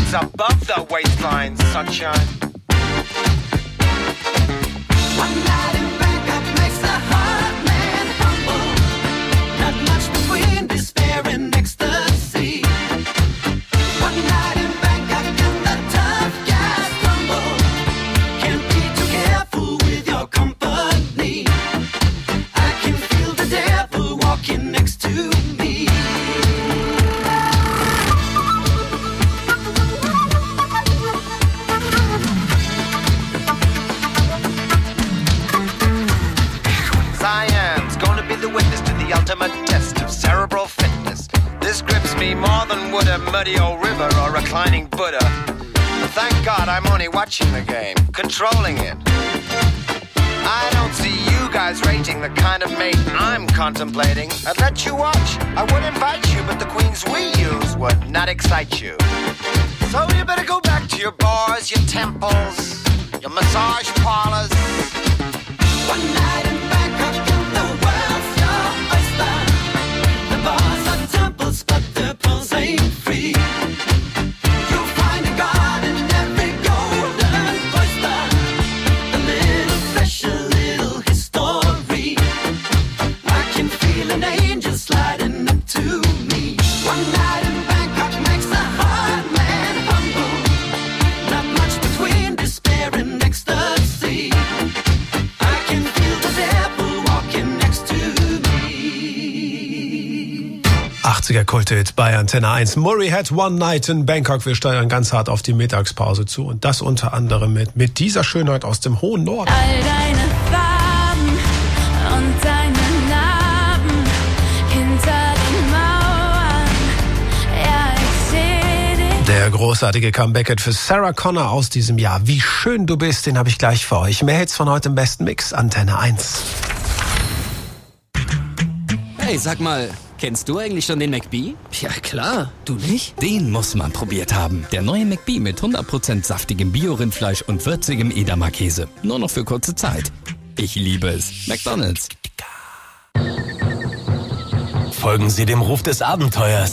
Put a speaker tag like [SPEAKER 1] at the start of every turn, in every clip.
[SPEAKER 1] who's above the waistline, sunshine.
[SPEAKER 2] One night in Bangkok makes the heart man humble. Not much between despair and ecstasy. One night in Bangkok and the tough guys crumble. Can't be too careful with your company. I can feel the devil walking next to me.
[SPEAKER 1] Science, gonna be the witness to the ultimate test of cerebral fitness. This grips me more than would a muddy old river or reclining Buddha. But thank God I'm only watching the game, controlling it. I don't see you guys rating the kind of mate I'm contemplating. I'd let you watch, I would invite you, but the queens we use would not excite you. So you better go back to your bars, your temples, your massage parlors.
[SPEAKER 2] One night in Bangkok and the world's your oyster. The bars are temples, but their pearls ain't free. You'll find a god in every golden oyster. A little flesh, a little history. I can feel an angel sliding up to me. One night in Bangkok makes the heart man humble. Not much between despair and ecstasy.
[SPEAKER 3] 80er Kulthit bei Antenne 1. Murray had one night in Bangkok. Wir steuern ganz hart auf die Mittagspause zu. Und das unter anderem mit dieser Schönheit aus dem hohen Norden.
[SPEAKER 4] All deine Farben und deine Narben hinter den Mauern. Ja, ich seh dich.
[SPEAKER 3] Der großartige Comeback für Sarah Connor aus diesem Jahr. Wie schön du bist, den habe ich gleich für euch. Mehr Hits von heute im besten Mix. Antenne 1.
[SPEAKER 5] Hey, sag mal, kennst du eigentlich schon den McBee?
[SPEAKER 6] Ja klar, du nicht?
[SPEAKER 5] Den muss man probiert haben. Der neue McBee mit 100% saftigem Bio-Rindfleisch und würzigem Edamer-Käse. Nur noch für kurze Zeit. Ich liebe es. McDonald's.
[SPEAKER 7] Folgen Sie dem Ruf des Abenteuers.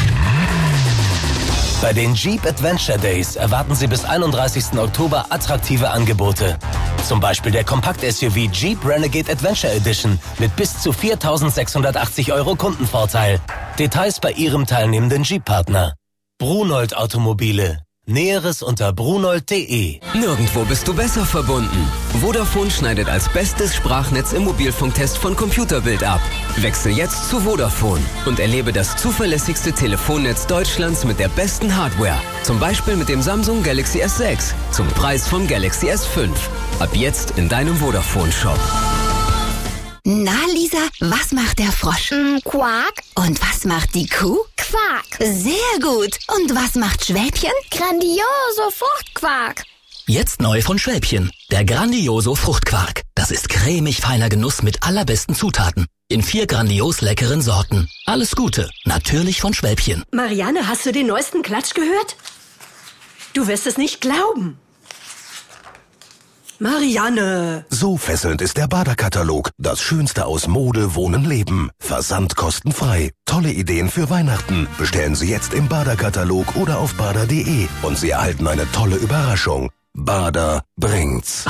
[SPEAKER 7] Bei den Jeep Adventure Days erwarten Sie bis 31. Oktober attraktive Angebote. Zum Beispiel der Kompakt-SUV Jeep Renegade Adventure Edition mit bis zu 4.680 € Kundenvorteil. Details bei Ihrem teilnehmenden Jeep-Partner. Brunold Automobile. Näheres unter brunold.de.
[SPEAKER 8] Nirgendwo bist du besser verbunden. Vodafone schneidet als bestes Sprachnetz im Mobilfunktest von Computerbild ab. Wechsel jetzt zu Vodafone und erlebe das zuverlässigste Telefonnetz Deutschlands mit der besten Hardware. Zum Beispiel mit dem Samsung Galaxy S6 zum Preis vom Galaxy S5. Ab jetzt in deinem Vodafone-Shop.
[SPEAKER 9] Na, Lisa, was macht der Frosch?
[SPEAKER 10] Quack.
[SPEAKER 9] Und was macht die Kuh?
[SPEAKER 10] Quack.
[SPEAKER 9] Sehr gut. Und was macht Schwäbchen?
[SPEAKER 10] Grandioso Fruchtquark.
[SPEAKER 11] Jetzt neu von Schwäbchen. Der Grandioso Fruchtquark. Das ist cremig feiner Genuss mit allerbesten Zutaten. In 4 grandios leckeren Sorten. Alles Gute. Natürlich von Schwäbchen.
[SPEAKER 12] Marianne, hast du den neuesten Klatsch gehört? Du wirst es nicht glauben. Marianne!
[SPEAKER 13] So fesselnd ist der Baderkatalog. Das Schönste aus Mode, Wohnen, Leben. Versand kostenfrei. Tolle Ideen für Weihnachten. Bestellen Sie jetzt im Baderkatalog oder auf bader.de und Sie erhalten eine tolle Überraschung. Bader bringt's.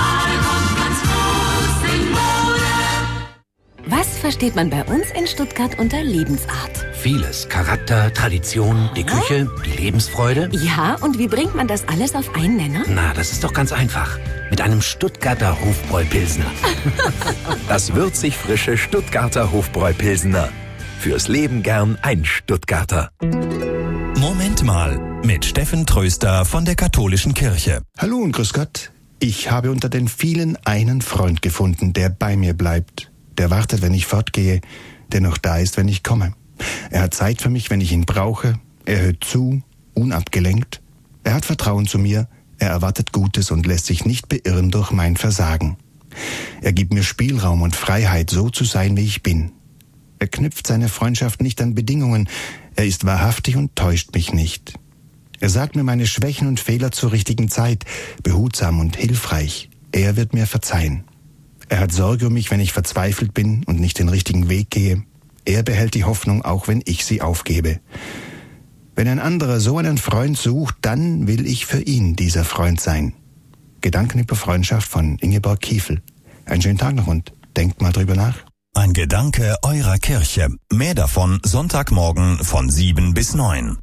[SPEAKER 14] Was versteht man bei uns in Stuttgart unter Lebensart?
[SPEAKER 15] Vieles. Charakter, Tradition, die Küche, die Lebensfreude.
[SPEAKER 14] Ja, und wie bringt man das alles auf einen Nenner?
[SPEAKER 15] Na, das ist doch ganz einfach. Mit einem Stuttgarter Hofbräu-Pilsner.
[SPEAKER 16] Das würzig frische Stuttgarter Hofbräu-Pilsner. Fürs Leben gern ein Stuttgarter.
[SPEAKER 17] Moment mal mit Steffen Tröster von der Katholischen Kirche.
[SPEAKER 18] Hallo und grüß Gott. Ich habe unter den vielen einen Freund gefunden, der bei mir bleibt. Der wartet, wenn ich fortgehe, der noch da ist, wenn ich komme. Er hat Zeit für mich, wenn ich ihn brauche. Er hört zu, unabgelenkt. Er hat Vertrauen zu mir. Er erwartet Gutes und lässt sich nicht beirren durch mein Versagen. Er gibt mir Spielraum und Freiheit, so zu sein, wie ich bin. Er knüpft seine Freundschaft nicht an Bedingungen. Er ist wahrhaftig und täuscht mich nicht. Er sagt mir meine Schwächen und Fehler zur richtigen Zeit, behutsam und hilfreich. Er wird mir verzeihen. Er hat Sorge um mich, wenn ich verzweifelt bin und nicht den richtigen Weg gehe. Er behält die Hoffnung, auch wenn ich sie aufgebe. Wenn ein anderer so einen Freund sucht, dann will ich für ihn dieser Freund sein. Gedanken über Freundschaft von Ingeborg Kiefel. Einen schönen Tag noch und denkt mal drüber nach.
[SPEAKER 17] Ein Gedanke eurer Kirche. Mehr davon Sonntagmorgen von 7 bis 9.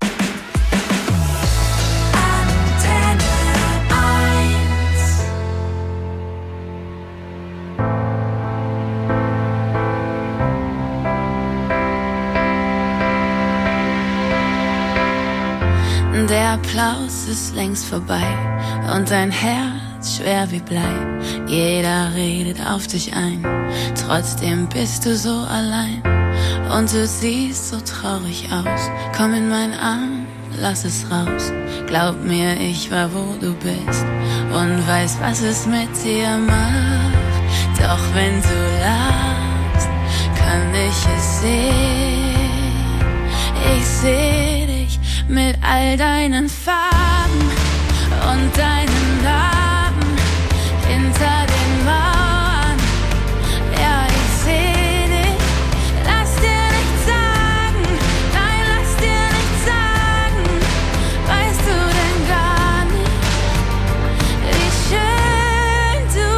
[SPEAKER 4] Der Applaus ist längst vorbei und dein Herz schwer wie Blei. Jeder redet auf dich ein, trotzdem bist du so allein. Und du siehst so traurig aus, komm in meinen Arm, lass es raus. Glaub mir, ich war wo du bist und weiß, was es mit dir macht. Doch wenn du lachst, kann ich es sehen. Ich seh dich mit all deinen Farben und deinen Narben hinter den Mauern. Ja, ich seh dich, lass dir nichts sagen, nein, lass dir nichts sagen. Weißt du denn gar nicht, wie schön du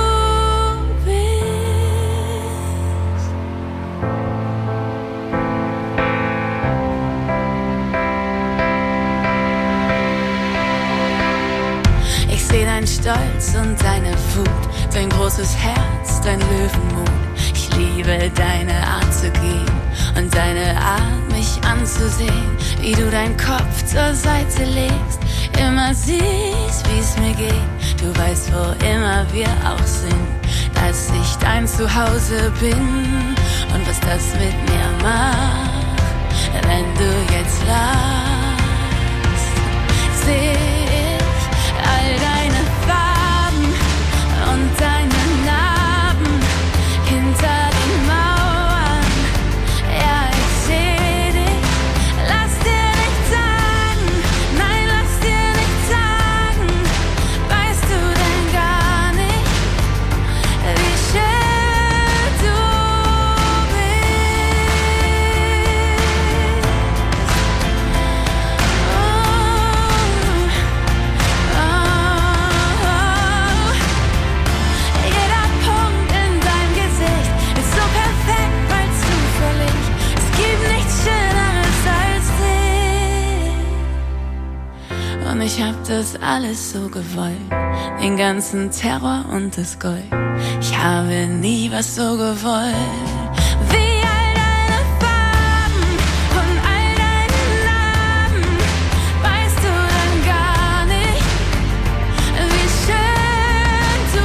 [SPEAKER 4] bist? Ich seh dein Stolz und deine Wut, dein großes Herz, dein Löwenmut. Ich liebe deine Art zu gehen und deine Art, mich anzusehen, wie du deinen Kopf zur Seite legst, immer siehst, wie's mir geht. Du weißt, wo immer wir auch sind, dass ich dein Zuhause bin und was das mit mir macht, wenn du jetzt lachst. Seh ich all deine Farben und deine Narben hinter den Mauern. Ja, ich seh dich, lass dir nichts sagen, nein, lass dir nichts sagen. Weißt du denn gar nicht, wie schön du Jeder Punkt in deinem Gesicht ist so perfekt, weil zufällig. Es gibt nichts Schöneres als dich. Und ich hab das alles so gewollt, den ganzen Terror und das Gold. Ich habe nie was so gewollt. Wie all deine Farben und all deine Narben. Weißt du denn gar nicht, wie schön du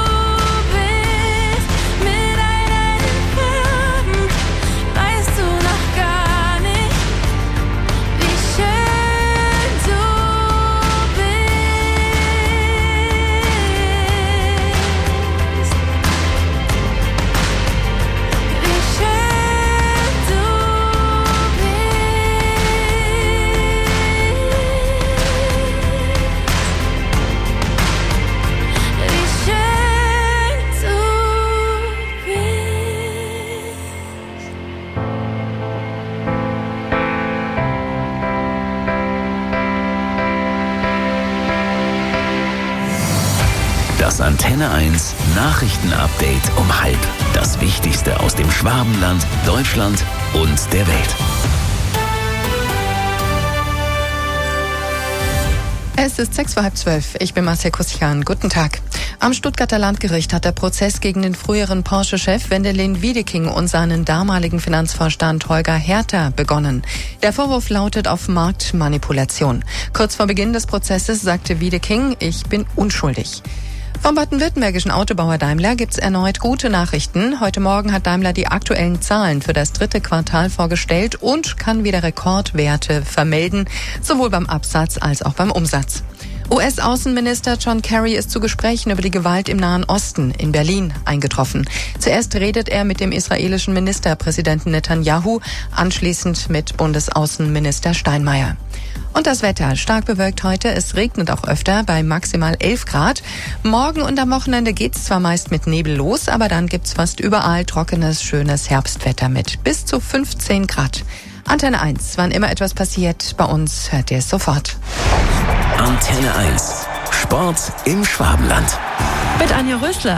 [SPEAKER 4] bist? Mit all deinen Farben weißt du noch gar nicht, wie schön du bist. Wie schön du bist. Wie schön du
[SPEAKER 16] Das Antenne 1 Nachrichtenupdate um 12:30. Das Wichtigste aus dem Schwabenland, Deutschland und der Welt.
[SPEAKER 19] Es ist 11:06. Ich bin Marcel Kuschan. Guten Tag. Am Stuttgarter Landgericht hat der Prozess gegen den früheren Porsche-Chef Wendelin Wiedeking und seinen damaligen Finanzvorstand Holger Herter begonnen. Der Vorwurf lautet auf Marktmanipulation. Kurz vor Beginn des Prozesses sagte Wiedeking, ich bin unschuldig. Vom baden-württembergischen Autobauer Daimler gibt's erneut gute Nachrichten. Heute Morgen hat Daimler die aktuellen Zahlen für das 3. Quartal vorgestellt und kann wieder Rekordwerte vermelden, sowohl beim Absatz als auch beim Umsatz. US-Außenminister John Kerry ist zu Gesprächen über die Gewalt im Nahen Osten in Berlin eingetroffen. Zuerst redet er mit dem israelischen Ministerpräsidenten Netanyahu, anschließend mit Bundesaußenminister Steinmeier. Und das Wetter, stark bewölkt heute, es regnet auch öfter bei maximal 11 Grad. Morgen und am Wochenende geht's zwar meist mit Nebel los, aber dann gibt's fast überall trockenes, schönes Herbstwetter mit bis zu 15 Grad. Antenne 1, wann immer etwas passiert, bei uns hört ihr es sofort.
[SPEAKER 16] Antenne 1. Sport im Schwabenland.
[SPEAKER 19] Mit Anja Rösler.